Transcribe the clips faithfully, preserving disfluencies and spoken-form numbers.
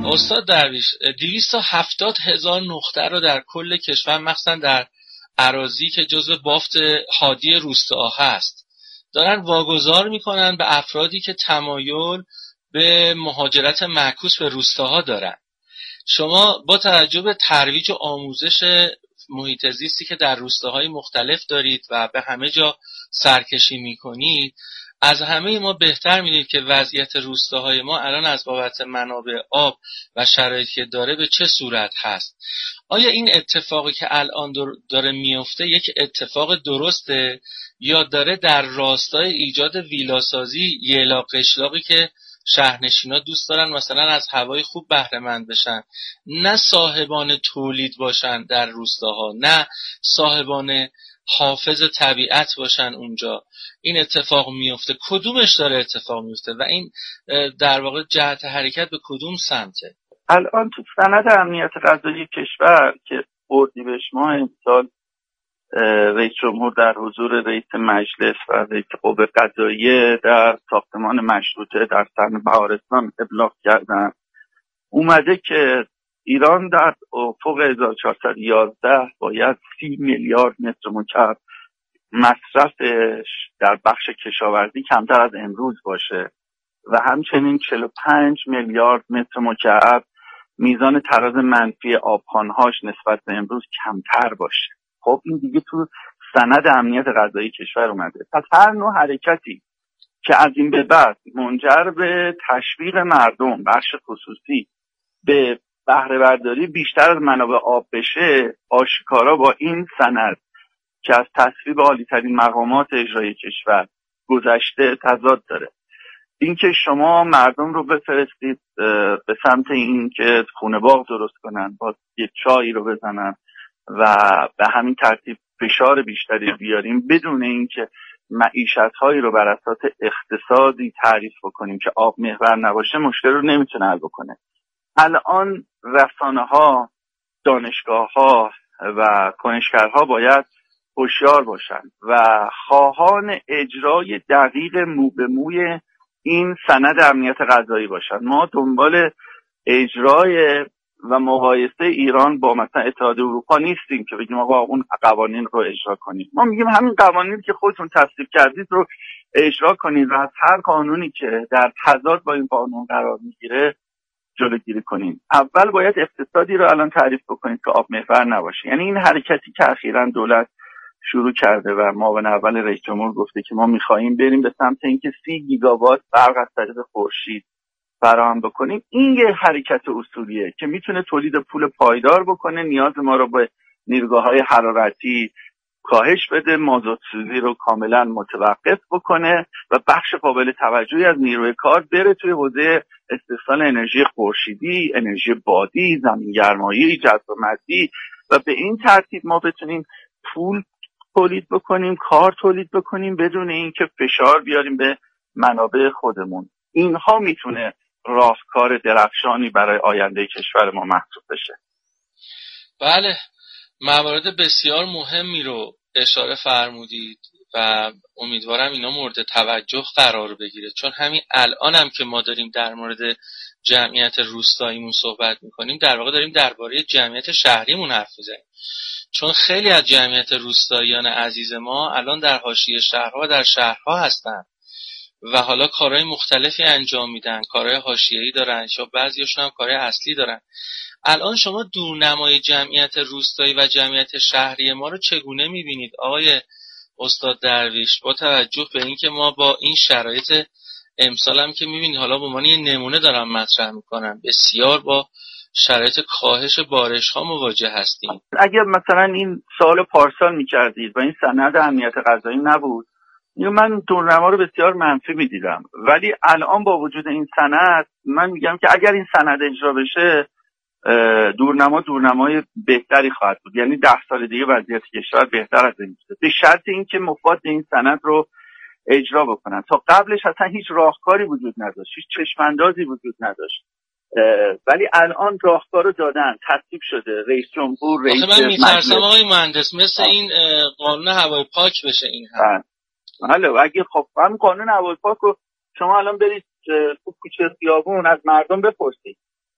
استاد درویش، دویست و هفتاد هزار نقطه رو در کل کشور مخصوصا در اراضی که جزو بافت حادی روستاها هست دارن واگذار میکنن به افرادی که تمایل به مهاجرت معکوس به روستاها دارن. شما با توجه به ترویج و آموزش محیط زیستی که در روستاهای مختلف دارید و به همه جا سرکشی میکنید، از همه ما بهتر میدید که وضعیت روستاهای ما الان از بابت منابع آب و شرایطی که داره به چه صورت هست. آیا این اتفاقی که الان داره میفته یک اتفاق درسته یا داره در راستای ایجاد ویلاسازی یلا قشلاقی که شهرنشینا دوست دارن مثلا از هوای خوب بهره مند بشن، نه صاحبان تولید باشن در روستاها، نه صاحبان حافظ طبیعت باشن اونجا، این اتفاق میفته؟ کدومش داره اتفاق میفته و این در واقع جهت حرکت به کدوم سمته؟ الان تو سند امنیت غذایی کشور که اردیبهشت ماه امسال رئیس جمهور در حضور رئیس مجلس و رئیس قوه قضاییه در ساختمان مشروطه در سن بهارستان ابلاغ کردن، اومده که ایران در افق هزار و چهارصد و یازده باید سی میلیارد متر مکعب مصرفش در بخش کشاورزی کمتر از امروز باشه و همچنین چهل و پنج میلیارد متر مکعب میزان تراز منفی آبخوان‌هاش نسبت به امروز کمتر باشه. خب این دیگه تو سند امنیت غذایی کشور اومده. پس هر نوع حرکتی که از این به بعد منجر به تشویق مردم بخش خصوصی به بهره برداری بیشتر از منابع آب بشه، آشکارا با این سند که از تصویب عالی‌ترین مقامات اجرایی کشور گذشته تضاد داره. اینکه شما مردم رو بفرستید به سمت این که خونه باغ درست کنن، با یک چایی رو بزنن و به همین ترتیب فشار بیشتری بیاریم بدون اینکه معیشت‌هایی رو بر اساس اقتصادی تعریف بکنیم که آب محور نباشه، مشکل رو نمیتونه حل بکنه. الان رسانه‌ها، دانشگاه‌ها و کنشگرها باید هوشیار باشن و خواهان اجرای دقیق مو به موی این سند امنیت غذایی باشن. ما دنبال اجرای و مقایسه ایران با مثلا اتحادیه اروپا نیستیم که بگیم آقا اون قوانین رو اجرا کنید. ما میگیم همین قوانین که خودتون تصویب کردید رو اجرا کنید و از هر قانونی که در تضاد با این قانون قرار میگیره جلوگیری کنید. اول باید اقتصادی رو الان تعریف بکنید که آب محور نباشه. یعنی این حرکتی که اخیراً دولت شروع کرده و معاون اول رئیس جمهور گفته که ما می‌خوایم بریم به سمت اینکه سی گیگاوات برق از طریق خورشید فراهم بکنیم، این یه حرکت اصولیه که میتونه تولید پول پایدار بکنه، نیاز ما رو به نیروگاه‌های حرارتی کاهش بده، مازوت سوزی رو کاملا متوقف بکنه و بخش قابل توجهی از نیروی کار بره توی حوزه استحصال انرژی خورشیدی، انرژی بادی، زمین‌گرمایی، جذب مادی و به این ترتیب ما بتونیم پول تولید بکنیم، کار تولید بکنیم بدون اینکه فشار بیاریم به منابع خودمون. اینها میتونه راهکار درخشانی برای آینده کشور ما محسوب بشه. بله، موارد بسیار مهمی رو اشاره فرمودید و امیدوارم اینا مورد توجه قرار بگیره، چون همین الان هم که ما داریم در مورد جمعیت روستاییمون صحبت میکنیم در واقع داریم درباره جمعیت شهریمون حرف میزنیم، چون خیلی از جمعیت روستاییان عزیز ما الان در حاشیه شهرها و در شهرها هستن و حالا کارهای مختلفی انجام میدن، کارهای حاشیه‌ای دارن، شاید بعضیاشون هم کارهای اصلی دارن. الان شما دورنمای جمعیت روستایی و جمعیت شهری ما رو چگونه میبینید آقای استاد درویش، با توجه به اینکه ما با این شرایط امسال هم که میبینید، حالا به عنوان یه نمونه دارم مطرح میکنم، بسیار با شرایط کاهش بارش ها مواجه هستیم. اگر مثلا این سال پارسال میکردید و این سند امنیت غذایی نبود، من دورنما رو بسیار منفی میدیدم، ولی الان با وجود این سند من میگم که اگر این سند اجرا بشه دورنما دورنمای بهتری خواهد بود. یعنی ده سال دیگه وضعیت کشور بهتر از این میشه، به شرط اینکه مفاد این سند رو اجرا بکنن. تا قبلش اصلا هیچ راهکاری وجود نداشت، هیچ چشماندازی وجود نداشت، ولی الان راهکار رو دادن، تصویب شده، رئیس جمهور، رئیس مجلس. من میترسم آقای مهندس مثل آه. این قانون هوای پاک بشه این هم. حالا اگه خب هم قانون هوای پاک رو شما الان برید تو کوچه خیابون از مردم بپرسید،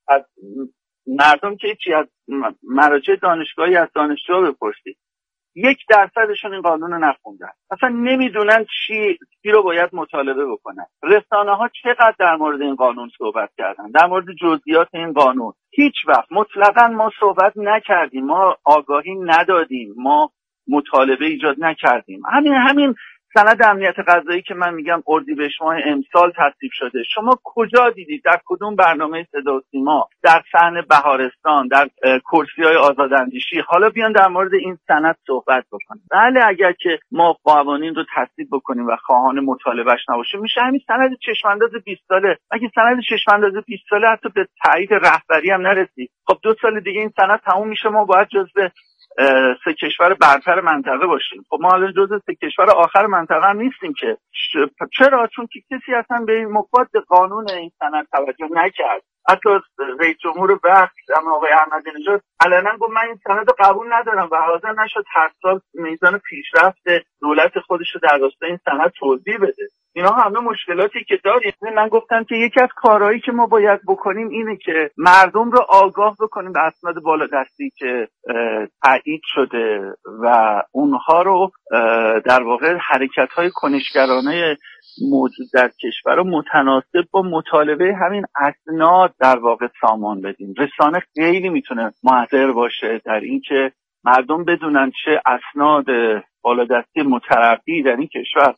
از مردم که چی، از مراجع دانشگاهی از دانشجوها بپرسید، یک درصدشون این قانون رو نخوندن، اصلا نمیدونن چی چی رو باید مطالبه بکنن. رسانه ها چقدر در مورد این قانون صحبت کردن، در مورد جزئیات این قانون. هیچ وقت مطلقاً ما صحبت نکردیم، ما آگاهی ندادیم، ما مطالبه ایجاد نکردیم. همین همین سند امنیت غذایی که من میگم اردیبهشت ماه امسال تصویب شده، شما کجا دیدید؟ در کدوم برنامه صدا و سیما؟ در صحن بهارستان، در کرسی‌های آزاداندیشی؟ حالا بیان در مورد این سند صحبت بکنیم. بله، اگر که ما قوانین رو تصویب بکنیم و خواهان مطالبهش نباشیم، میشه همین سند چشمانداز بیست ساله. اگه سند چشمانداز بیست ساله حتی به تایید رهبری هم نرسید، خب دو سال دیگه این سند تموم میشه، ما باید جزو سه کشور برتر منطقه باشیم. خب ما الان جزو سه کشور آخر منطقه هم نیستیم که. چرا؟ چون که کسی اصلا به مفاد قانون این سند توجه نکرد. حتی رئیس جمهور وقت اما آقای احمدی نژاد علنا گفت من این سند رو قبول ندارم و حاضر نشد هر سال میزان پیشرفت دولت خودش رو در راستای این سند توضیح بده. اینا همه مشکلاتی که داریم. من گفتم که یکی از کارهایی که ما باید بکنیم اینه که مردم رو آگاه بکنیم به اسناد بالادستی که تایید شده و اونها رو در واقع حرکت‌های کنشگرانه موجود در کشور رو متناسب با مطالبه همین اسناد در واقع سامان بدیم. رسانه خیلی میتونه مؤثر باشه در این که مردم بدونن چه اسناد بالادستی مترقی در این کشور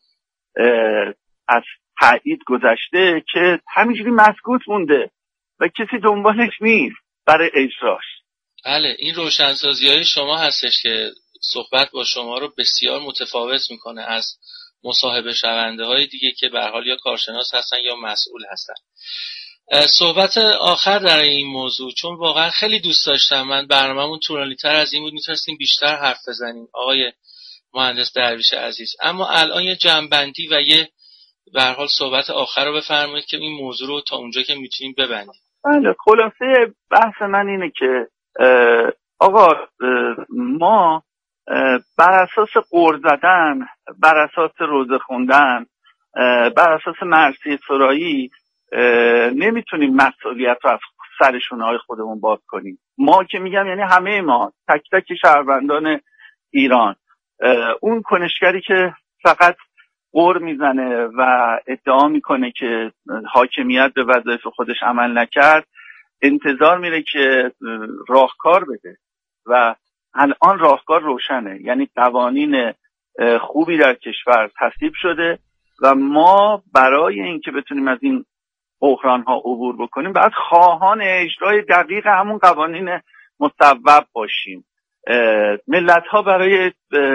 از تایید گذشته که همینجوری مسکوت مونده و کسی دنبالش نیست برای اجراش. بله، این روشنسازی‌های شما هستش که صحبت با شما رو بسیار متفاوت میکنه از مصاحبه شونده های دیگه که به هر حال یا کارشناس هستن یا مسئول هستن. صحبت آخر در این موضوع، چون واقعا خیلی دوست داشتم، من برنامه‌مون طولانی‌تر از این بود، میتونستیم بیشتر حرف بزنیم آقای مهندس درویش عزیز، اما الان یه جمع‌بندی و یه به هر حال صحبت آخر رو بفرمایید که این موضوع رو تا اونجا که میتونیم ببندیم. بله، خلاصه بحث من اینه که آقا ما بر اساس قرض زدن، بر اساس روزه خوندن، بر اساس مرثیه سرایی نمیتونیم مسئولیت رو از سر شونه‌های خودمون باز کنیم. ما که میگم یعنی همه ما، تک تک شهروندان ایران. اون کنشگری که فقط قر میزنه و ادعا میکنه که حاکمیت به وظایف خودش عمل نکرد، انتظار میره که راهکار بده و الان راهکار روشنه. یعنی قوانین خوبی در کشور تصویب شده و ما برای اینکه بتونیم از این بحران ها عبور بکنیم باید خواهان اجرای دقیق همون قوانین مصوب باشیم. ملت ها برای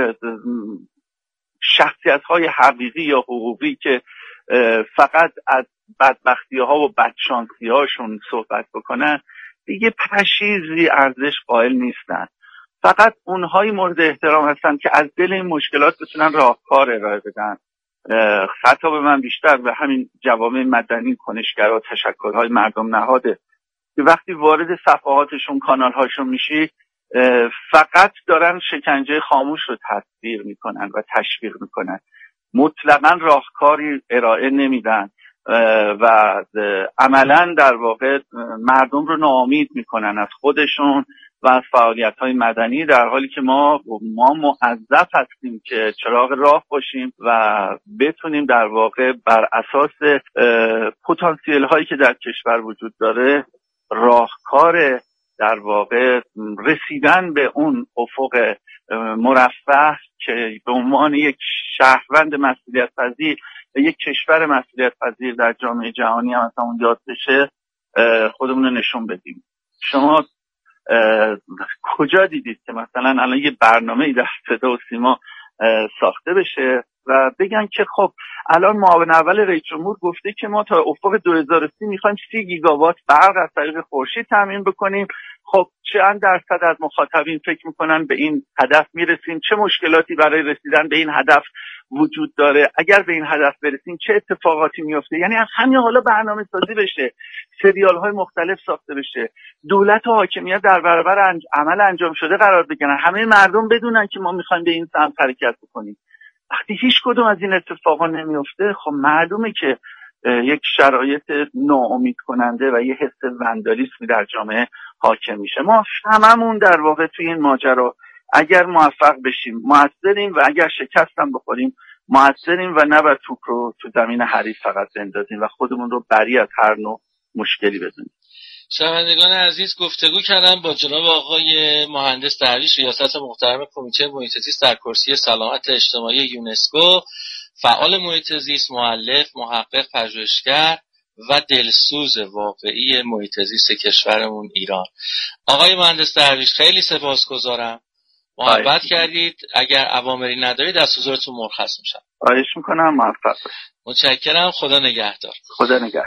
شخصیت های حقیقی یا حقوقی که فقط از بدبختی ها و بدشانسی هاشون صحبت بکنن دیگه پشیزی ارزش قائل نیستن. فقط اونهایی مورد احترام هستن که از دل این مشکلات بتونن راهکار ارائه بدن. خطاب من بیشتر به همین جوامع مدنی، کنشگرها، تشکل‌های مردم نهاده که وقتی وارد صفحاتشون، کانال‌هاشون میشی فقط دارن شکنجه خاموش رو تصویر میکنن و تشویق میکنن، مطلقاً راهکاری ارائه نمیدن و عملاً در واقع مردم رو ناامید میکنن از خودشون و از فعالیت‌های مدنی، در حالی که ما ما موظف هستیم که چراغ راه باشیم و بتونیم در واقع بر اساس پتانسیل هایی که در کشور وجود داره راهکار در واقع رسیدن به اون افق مرفه که به عنوان یک شهروند مسئولیت پذیر و یک کشور مسئولیت پذیر در جامعه جهانی هم اصلا اون یاد بشه خودمون رو نشون بدیم. شما کجا دیدید که مثلا الان یه برنامه‌ای در صدا و سیما ساخته بشه و بگن که خب الان معاون اول رئیس جمهور گفته که ما تا افق دو هزار و سی میخوایم سی گیگاوات برق از طریق خورشید تامین بکنیم. خب چند درصد از مخاطبین فکر میکنن به این هدف میرسیم؟ چه مشکلاتی برای رسیدن به این هدف وجود داره؟ اگر به این هدف برسیم چه اتفاقاتی میفته؟ یعنی از همین حالا برنامه سازی بشه، سریال های مختلف ساخته بشه، دولت و حاکمیت در برابر انج... عمل انجام شده قرار بگیرن، همه مردم بدونن که ما میخوایم به این سمت حرکت بکنیم. وقتی هیچ کدوم از این اتفاقا نمیفته خب معلومه که یک شرایط ناامید کننده و یه حس وندالیسمی در جامعه حاکم میشه. ما هممون در واقع توی این ماجرا اگر موفق بشیم موثریم و اگر شکست هم بخوریم موثریم و نباید توپ رو تو زمین حریف فقط بندازیم و خودمون رو بری از هر نوع مشکلی بدونیم. شنوندگان عزیز، گفتگو کردم با جناب آقای مهندس درویش، ریاست محترم کمیته محیط زیست در کرسی سلامت اجتماعی یونسکو، فعال محیط زیست، مؤلف، محقق، پژوهشگر و دلسوز واقعی محیط زیست کشورمون ایران. آقای مهندس درویش خیلی سپاسگزارم، محبت کردید. اگر اوامری ندارید از حضورتون مرخص میشم. خواهش میکنم، موفق باشید. متشکرم. خدا نگهدار. خدا نگهدار.